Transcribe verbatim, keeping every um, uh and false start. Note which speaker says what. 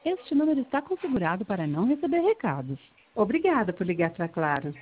Speaker 1: Este número está configurado para não receber recados.
Speaker 2: Obrigada por ligar para Claro.